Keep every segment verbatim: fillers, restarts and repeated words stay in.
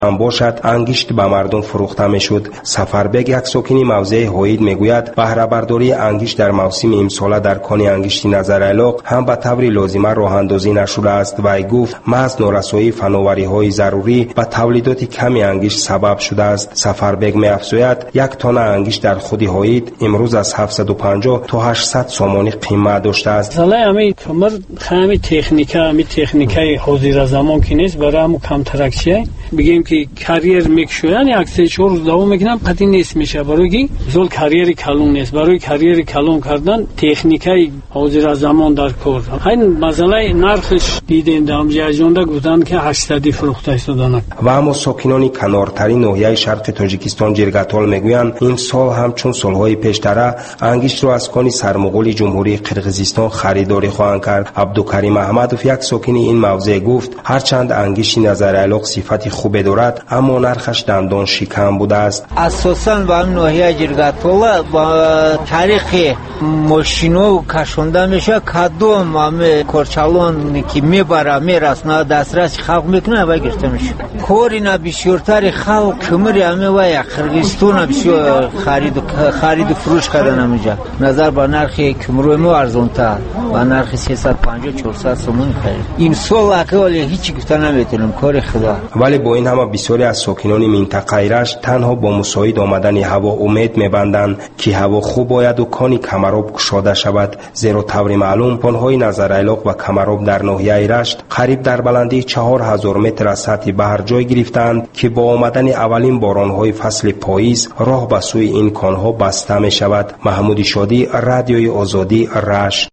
هم باشد انگشت به مردم فروخته میشد. سفربگ یک ساکن موضع هوید میگوید بهره برداری انگشت در موسم امساله در کان انگشت نظرعلاق هم به طور لازمه راه اندازی نشده است. وی گفت محض نارسایی فناوری های ضروری به تولیدات کمی انگشت سبب شده است. سفربگ می‌افزاید یک تانه انگشت در خود هوید امروز از هفتصد و پنجاه تا هشتصد سامانی قیمت داشته است. حالا همین کمر خیلی تکنیکا همین تکنیکای حاضر زمان که نیست، برای همون کم ترکشی بگیم که کریر میکشوین یک سه چهار روز دوام میکنن قطعی نیست میشه. برای که زول کریر کلون نیست. برای کریر کلون کردن تکنیکای حاضر زمان در کار. این مسئله نرخش دیدین دام جاجوندا گفتن که هشتصد فروخته شدن. و اما ساکنان کنارترین ناحیه شرق تاجیکستان جرگتال میگویند این سال همچون سالهای پیشتر انگشت را از کان سرمغول جمهوری قرقیزستان خریداری خواهند کرد. عبدالکریم احمدوف یک ساکن این موضع گفت هرچند انگشت نظرعلاق صفت خوبی دارد اما نرخش دندان شکم بوده است. اساساً با این ناحیه جرگتال با تاریخ ماشینو کشونده میشه کدوم همه کارچالون که میبره میرسونه دسترس خلق میکنه و گرفته میشه. کاری نبیشورتر خلق کمری همه و یک قرقیزستان بسیار خرید و خرید و فروش کردن همینجا. نظر با نرخ کمروی ما ارزان‌تر با نرخ سیصد و پنجاه چهارصد سومون خرید. این سال اقل هیچ گفته نمیتونم کار خدا. ولی با این همه بسیاری از ساکنان منطقه رشت تنها با مساعد آمدن هوا امید میبندند که هوا خوب باید و کان کمراب گشاده شود، زیرا طور معلوم کانهای نظرعلاق و کمراب در ناحیه رشت قریب در بلندی چهار هزار متر از سطح بحر جای گرفتند که با آمدن اولین بارانهای فصل پاییز راه به سوی این کانها بسته می شود. محمود شادی، رادیوی آزادی، رشت.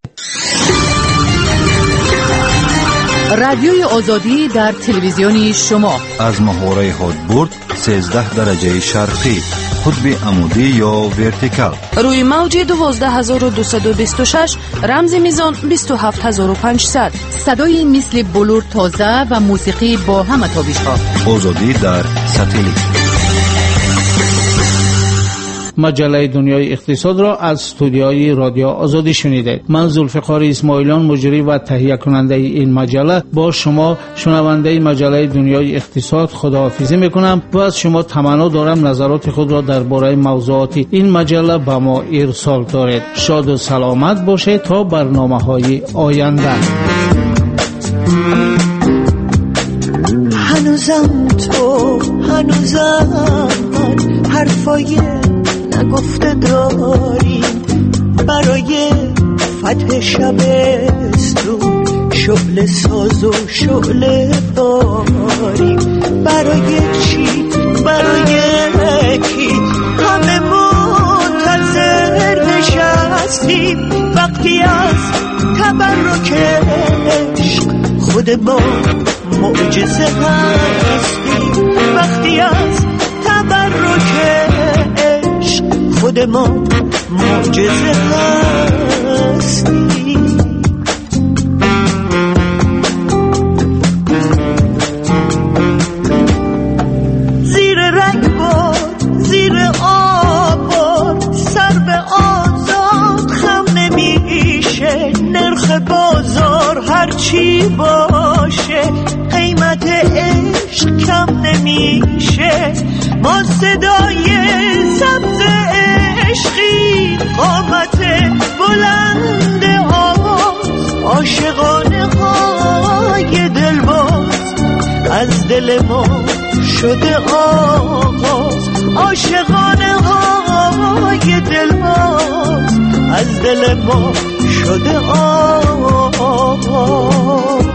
رادیوی آزادی در تلویزیونی شما از محوره هادبورد سیزده درجه شرقی، قطب عمودی یا ورتیکال، روی موج دوازده هزار و دویست و بیست و شش، رمز میزان بیست و هفت هزار و پانصد. صدای مثل بلور تازه و موسیقی با همه تابش ها. آزادی در ساتلیت. مجله دنیای اقتصاد را از استودیوی رادیو آزادی شنیدید. من ذوالفقار اسماعیلیان مجری و تهیه کننده این مجله با شما شنونده مجله دنیای اقتصاد خداحافظی میکنم و از شما تمنا دارم نظرات خود را درباره موضوعات این مجله به ما ارسال دارید. شاد و سلامت باشید تا برنامه‌های آینده. هنوزم تو هنوزم حرفای نگفته داریم برای فتح شبستون، شعله ساز و شعله باریم. برای چی برای کی همه منتظر نشستیم وقتی از تبرک عشق خود ما معجزه هستیم. وقتی از تبرک خود ما معجزه هستیم. زیر رگبار زیر آبار سر به آزاد خم نمیشه. نرخ بازار هرچی باشه قیمت عشق کم نمیشه. ما صدای سبز عشقی قامت بلند آواز عاشقانه های دلباز از دل ما شده آغاز. عاشقانه های دلباز از دل ما شده آغاز.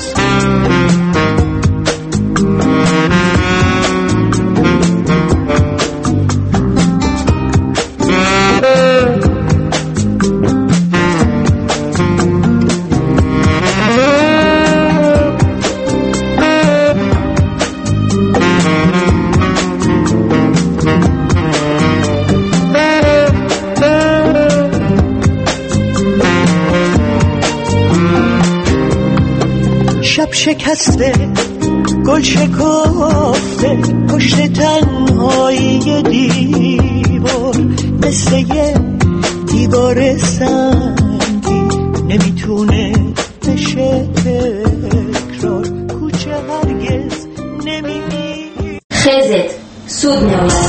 شب شکسته گل شکافته پشت تنهایی دیوار، مثل یه دیوار سنگی نمیتونه بشه تکرار. کوچه هرگز نمیمی خیزت سود می آید.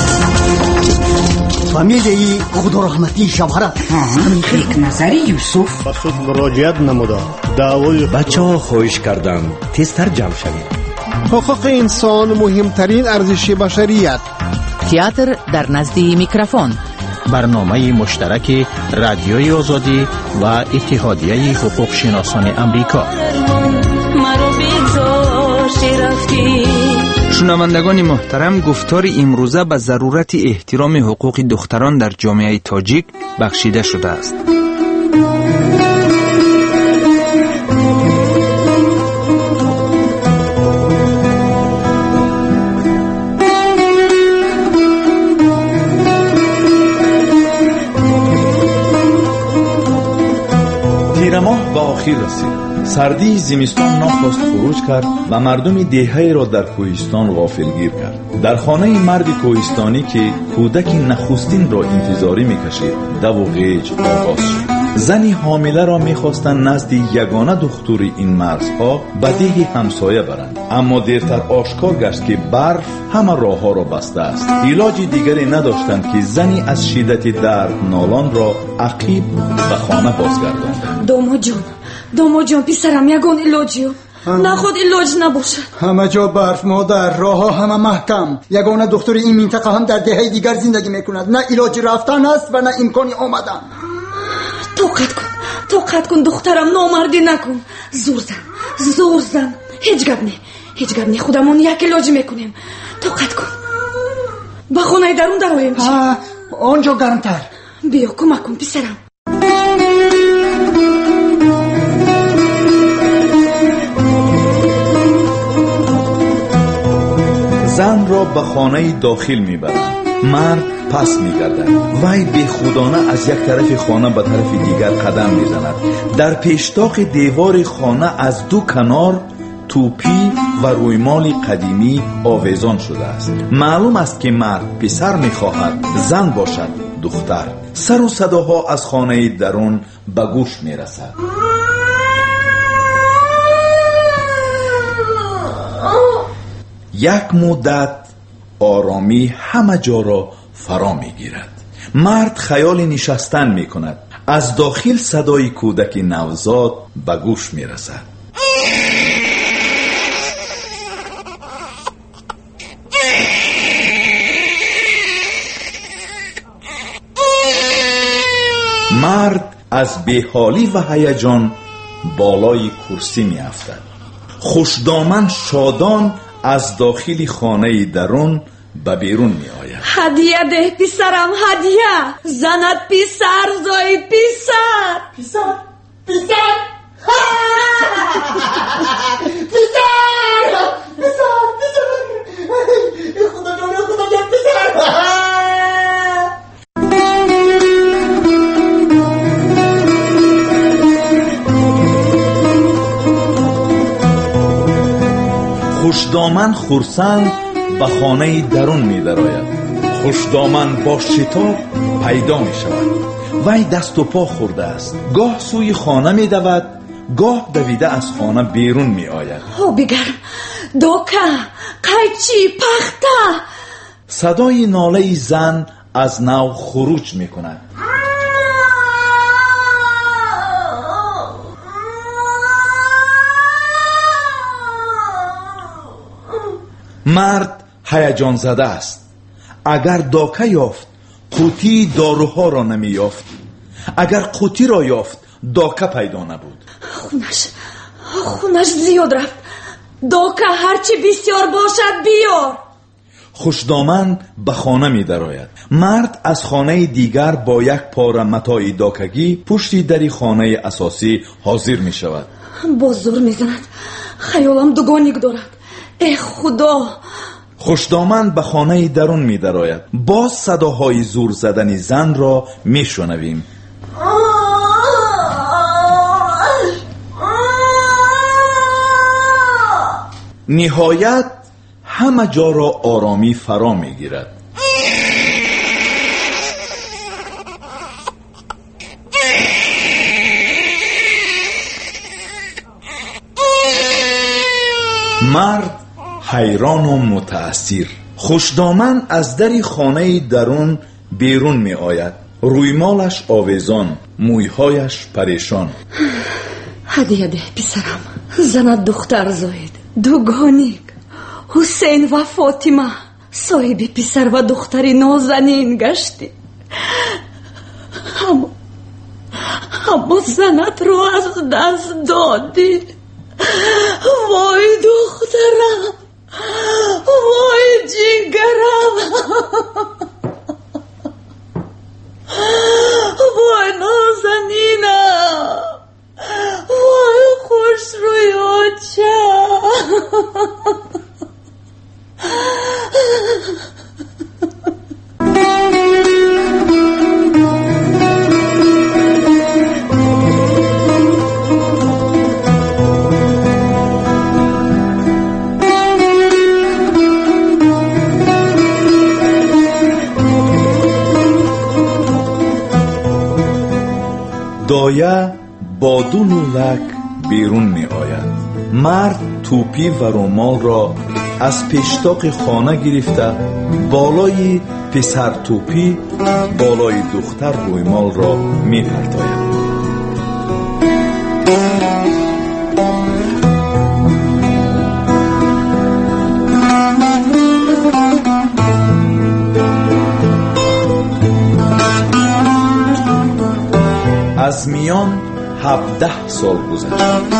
فامیلی خدا رحمتی شوهرت یک نظری یوسف به سود مراجعت نموده دعوای بچه ها خواهش کردند تیزتر جمع شوید. حقوق انسان مهمترین ارزش بشریت. تئاتر در نزد میکروفون. برنامه مشترک رادیوی آزادی و اتحادیه حقوق شناسان امریکا. شنوندگان محترم، گفتار امروزه به ضرورت احترام حقوق دختران در جامعه تاجیک بخشیده شده است. تیر ماه به آخر رسید. سردی زمستان نخواست خروج کرد و مردم دهه را در کوهستان غافلگیر کرد. در خانه مرد کوهستانی که کودک نخستین را انتظاری میکشید دو و غیج آغاز شد. زنی حامله را میخواستند نزد یگانه دختر این مرزها به ده همسایه برند، اما دیرتر آشکار گشت که برف همه راه ها را بسته است. علاج دیگری نداشتند که زنی از شدت درد نالان را عقیب به خانه بازگرداند. دومو جون دومو جون پسرم یگان علاجیو نخود علاج نباشد. همه جا برف مادر، راه ها همه محکم. یگانه دختر این منطقه هم در دهه دیگر زندگی میکند. نه علاج رفتن است و نه امکانی آمدن. توقت کن توقت کن دخترم، نامردی نکن. زور زن زور زن هیچ گپ نه هیچ گپ نه خودمون یک علاج میکنیم. توقت کن با خونه درون درویم. آنجا گرمتر. بیا کمک کن پسرم. زن را به خانه داخل میبرند. مرد پس میگردد. وی بی خودانه از یک طرف خانه به طرف دیگر قدم میزند. در پیشتاق دیوار خانه از دو کنار توپی و رویمال قدیمی آویزان شده است. معلوم است که مرد پسر میخواهد، زن باشد دختر. سر و صداها از خانه درون به گوش میرسد. یک مدت آرامی همه جا را فرا می گیرد. مرد خیال نشستن می کند. از داخل صدای کودک نوزاد به گوش می رسد. مرد از بیحالی و هیجان بالای کرسی می افتد. خوشدامن شادان از داخل خانه درون به بیرون می آید. هدیه ده پسرم، هدیه. زنت پسر زاید پسر پسر پسر پسر پسر پسر خدا جان خدا جان پسر. خوشدامن خرسند به خانه درون می دراید. خوشدامن با شتاب پیدا می شود. وی دست و پا خورده است. گاه سوی خانه می دود، گاه دویده از خانه بیرون می آید. او بگرم دوکه قیچی پخته. صدای ناله زن از نو خروج می کند. مرد هیجان زده است. اگر داکه یافت قوطی داروها را نمی یافت. اگر قوطی را یافت داکه پیدا نبود. خونش خونش زیاد رفت. داکه هرچی بسیار باشد بیار. خوشدامن به خانه می دراید. مرد از خانه دیگر با یک پاره متاع داکگی پشت در خانه اساسی حاضر می شود. با زور می زند. خیالم دوگانیک دارد. ای خدا. خوشدامن به خانه درون می دراید. باز صداهای زور زدن زن را می شنویم. نهایت همه جا را آرامی فرا می گیرد. مرد حیران و متأثر خوشدامن از در خانه درون بیرون می آید. رویمالش آویزان، مویهایش پریشان. هدیه ده پسرم، زنت دختر زاید، دوگانیک حسین و فاطمه صاحب پسر و دختری نازنین گشتی. اما اما زنت رو از دست دادی. وای دخترم، وای جیگرم، وای نازنینم، وای خوش رویاچم. دایه با دو لولک بیرون می آید. مرد توپی و رومال را از پیشتاق خانه گرفته بالای پسر توپی بالای دختر رویمال را می پرتاید. از میان هفده سال گذشت.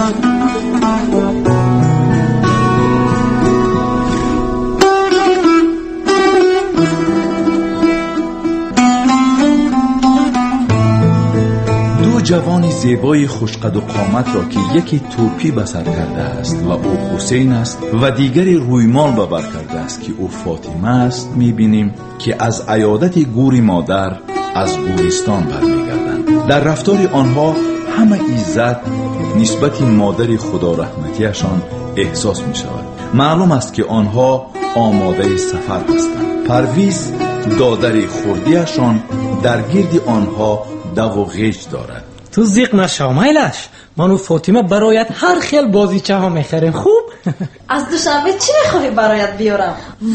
دو جوان زیبای خوشقد و قامت را که یکی توپی به سر کرده است و او حسین است و دیگری رویمال به بر کرده است که او فاطمه است می‌بینیم که از عیادت گور مادر از گورستان برمیگردند. در رفتار آنها همه عزت نسبت مادر خدا رحمتیشان احساس می شود. معلوم است که آنها آماده سفر هستند. پرویز دادر خوردیشان در گرد آنها دو و غیج دارد. تو زیق نشو میلش، من و فاطمه برایت هر خیل بازیچه ها میخریم. خوب؟ از دوشنبه چی میخواهی برایت بیارم؟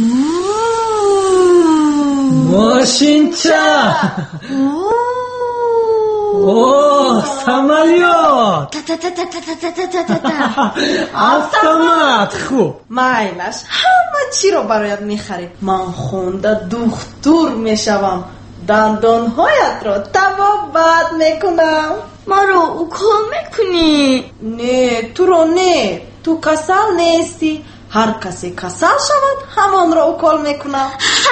ماشینچه. اوه سمالیات. автомат. خوب میلش، همه چی رو برایت میخریم. من خونده دختور میشوم، دندانهایت رو تبا بد میکنم. ما رو اکل میکنی؟ نه تو رو نه، تو کسل نیستی. هر کسی کسل شود همان رو اکل میکنم.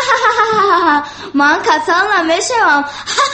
من کسل نمیشم.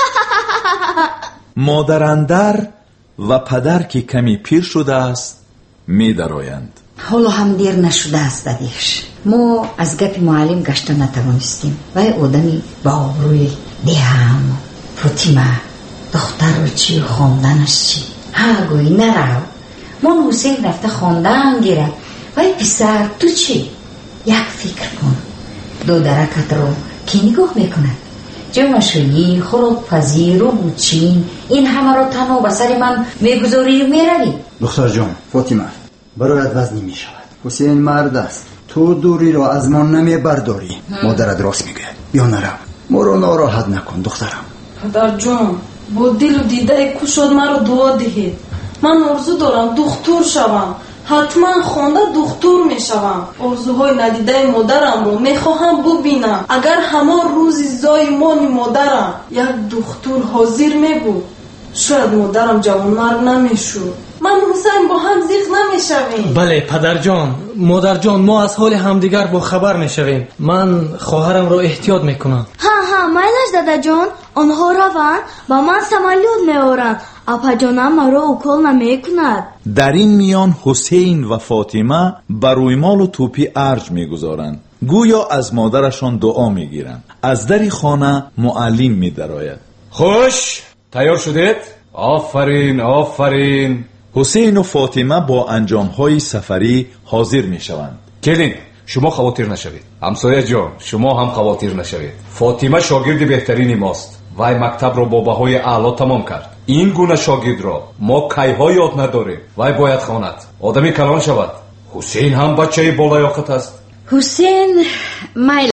مادر اندر و پدر که کمی پیر شده است می درآیند. حالا هم دیر نشده است دادیش. ما از گپ معلم گشته نتوانستیم. و آدمی با آبروی دیهم فاطمه دختر رو چی خواندنش چی ها گوی نرو. من حسین رفته خواندن گیرد و پسر تو چی؟ یک فکر کن. دو درکت رو کی نگاه میکند؟ جمعشویی، خلق پذیر و بوچین، این همه رو تنها به سر من میگذاری و میروی. دختر جان، فاطمه برایت وزنی میشود. حسین مرد است، تو دوری رو از ما نمی برداری. مادرت راست میگه، بیا نرم. ما رو ناراحت نکن دخترم. پدر جان، با دل و دیده کشاد ما رو دعا دهید. من آرزو دارم دکتر شوم، حتما خونده دکتر میشوم. آرزوهای ندیده مادرم رو میخواهم ببینم. اگر همان روزی زایمان مادرم یک دکتر حاضر میبود، شاید مادرم جوانمرد نمیشود. من حسین با هم زیق نمیشویم. بله پدر جان، مادر جان، ما از حال همدیگر با خبر میشویم. من خواهرم رو احتیاط میکنم. ها ها میلش دادا جان، آنها روند با من سمالیات میارند. اپا جانم ما رو اکل نمیکند. در این میان حسین و فاطمه بر رویمال و توپی ارج میگذارند. گویا از مادرشان دعا میگیرند. از در خانه معلم میدرآید. خوش تیار شدید؟ آفرین آفرین. حسین و فاطمه با انجامهای سفری حاضر میشوند. کلین شما خواطر نشوید. همسایه جان شما هم خواطر نشوید. فاطمه شاگرد بهترین ماست. وای مکتب رو با بهای اعلا تمام کرد. این گونه شاگرد را ما کیها یاد نداریم. وای باید خواند، آدمی کلان شود. حسین هم بچه بالایاقت است. حسین میل